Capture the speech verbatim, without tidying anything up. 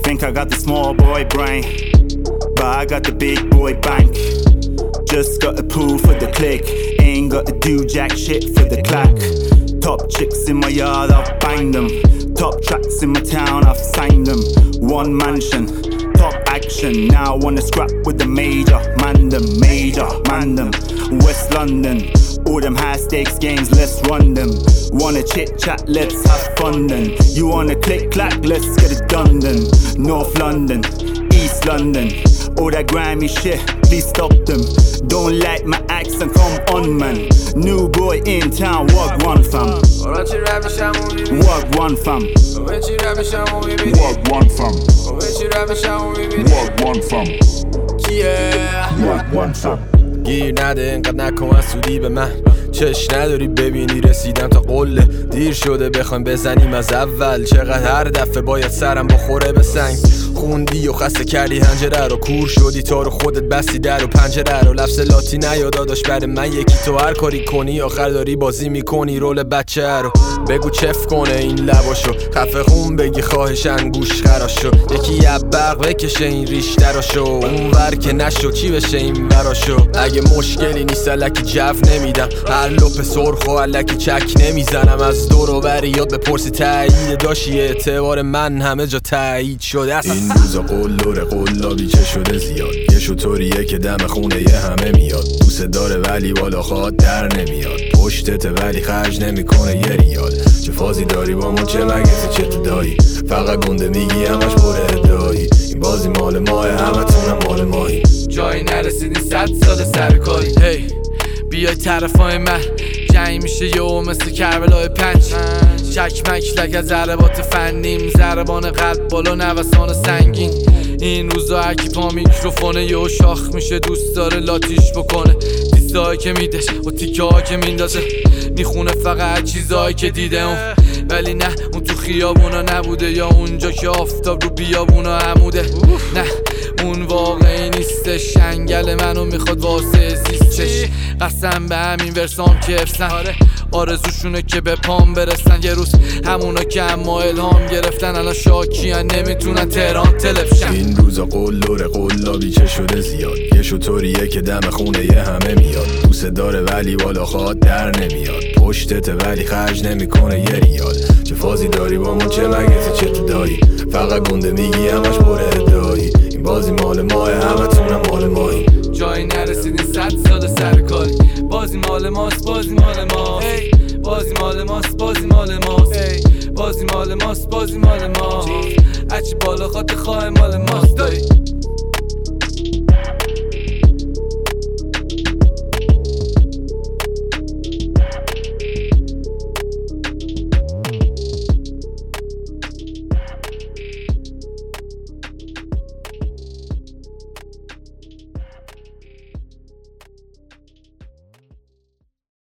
Think I got the small boy brain, but I got the big boy bank. Just got the pool for the click, ain't got to do jack shit for the clack. Top chicks in my yard, I've banged them. Top tracks in my town, I've signed them. One mansion, top action. Now I wanna scrap with the major, man them, major, man them. West London, all them high stakes games, let's run them. Wanna chit chat, let's have fun then. You wanna click clack, let's get it done then. North London, East London, all that grimy shit, please stop them. Don't like my accent, come on man. New boy in town, walk one fam. Walk one fam. Walk one fam. Walk one fam. Yeah. Walk one fam. گیر نده اینقدر نکن سودی به من، چش نداری ببینی رسیدم تا قله. دیر شده بخوایم بزنیم از اول، چقدر هر دفعه باید سرم بخوره به سنگ. خوندی و خسته کردی هنجره رو، کور شدی تا رو خودت بستی در و پنجره رو. لفظ لاتی نیادا داشت برای من یکی، تو هر کاری کنی آخر داری بازی میکنی رول بچه رو. بگو چف کنه این لباشو، خفه خون بگی خواهشن گوش خراشو. یکی یبق بکشه این ریش دراشو، اون ور که نشو چی بشه این براشو. اگه مشکلی نیست الکی جو نمیدم، هر لپ سرخ و الکی چک نمیزنم. از دور و بری یاد بپرسی تایید داشی، اعتبار من همه جا تایید شده است. این روزا قلدر قلابی چه شده زیاد، یه شطوریه که دم خونه یه همه میاد. دوست داره ولی بالا خواد در نمیاد، پشتت ولی خرج نمیکنه یه ریال. چه فازی داری با ما چه مگه چه دایی، فقط گنده میگی همش پر ادعایی. این بازی مال ماه همه تونم مال ماهی، جایی نرسیدی صد سال سر کاری. هی بیای طرفای من جنگ میشه یهو مثل کربلای پنج. چکمک لگه ضربات فنیم، ضربان قلب بالا نوسان سنگین. این روزا هرکی پا میکروفونه یهو شاخ میشه، دوست داره لاتیش بکنه. دیستایی که میده و تیکه ها که میندازه، میخونه فقط چیزایی که دیده اون. ولی نه اون تو خیابونا نبوده، یا اونجا که آفتاب رو بیابونا عموده. نه اون واقعی نیستش، انگل منو میخواد واسه زیستش. قسم به همین ورسام که افسن، آرزوشونه که به پام برسن. یه روز همونا که اما الهام گرفتن الان شاکیان نمیتونن تهران تلفشن. این روزا قلدر قلابی چه شده زیاد، یه شطوریه که دم خونه یه همه میاد. دوست داره ولی بالا خواد در نمیاد، پشتت ولی خرج نمیکنه یه ریال. چه فازی داری با ما چه مگه چه دایی، فقط گنده میگی همش پر ادعایی. این بازی مال ماه همه تونم مال ماهی، جایی نرسیدی صد سال سر کاری. بازی مال ماست بازی مال ماست، بازی مال ماست بازی مال ماست، بازی مال ماست بازی مال ماست. هرچی بالا خاطر خواه مال ماست دایی.